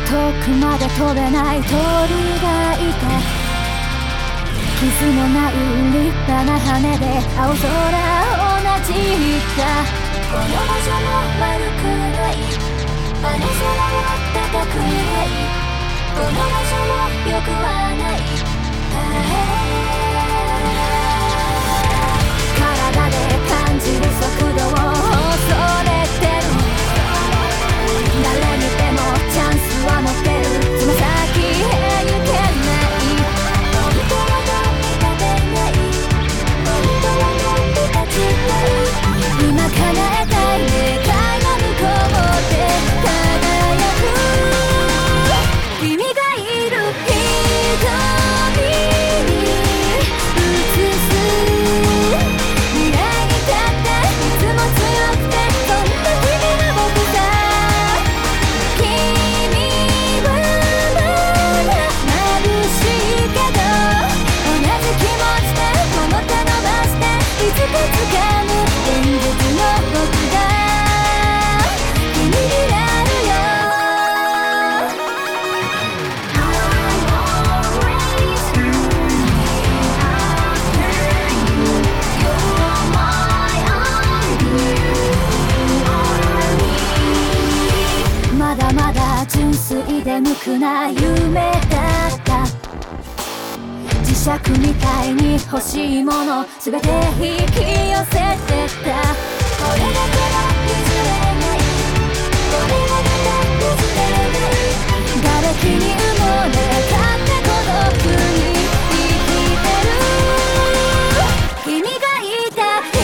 遠くまで飛べない鳥がいた。傷のない立派な羽で青空をなじったこの場所も悪くない、あの空は高くないこの場所も良くはない、体で感じる速度を恐れてる。誰見てもチャンスは持ってる。つま先へ行けない本当はどうにかできない本当はどうにか違う今叶えたい願いの向こうで輝く君がいる瞳に映す未来に立っていつも強くてそんな君が僕さ。君はまだ眩しいけど同じ気持ちでこの手伸ばしていつか掴む現実の僕が君になるよ。まだまだ純粋で無垢な夢だった。磁石みたいに欲しいもの全て引き寄せてった。これだけは譲れないこれはまた譲れない瓦礫に埋もれたって孤独に生きてる君がいた瞳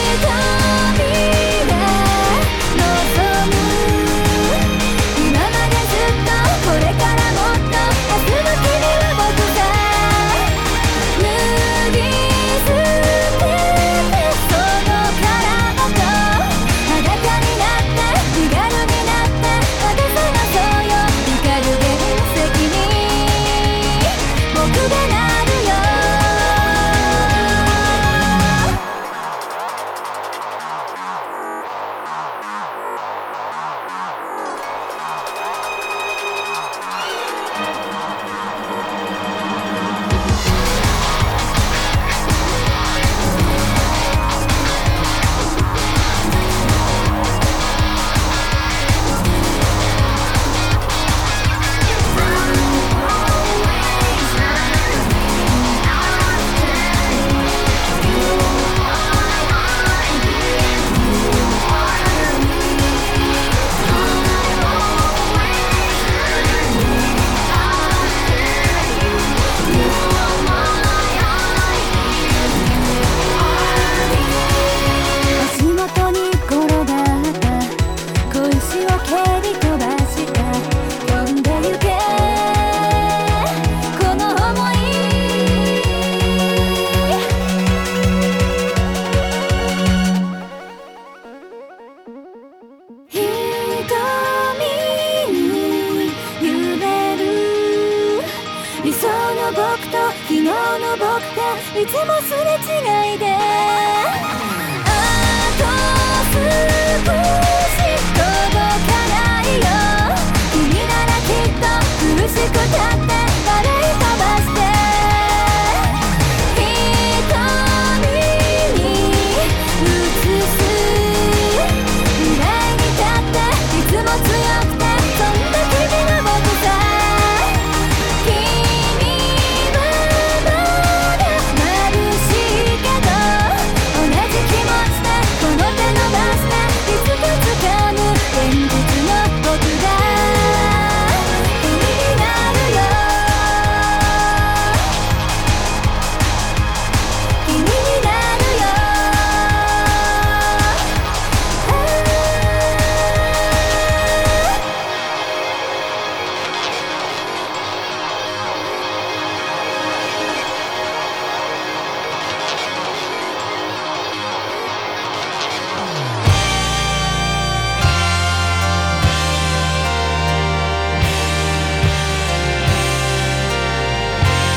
が望む今までずっとこれからもっと明日の君は僕が脱ぎ捨ててその殻ごと裸になって身軽になって渡さなそうよ光る原石に僕がなるよ。足元に転がった小石を蹴り飛ばした飛んでゆけこの想い瞳に夢る理想の僕と昨日の僕がいつもすれ違いで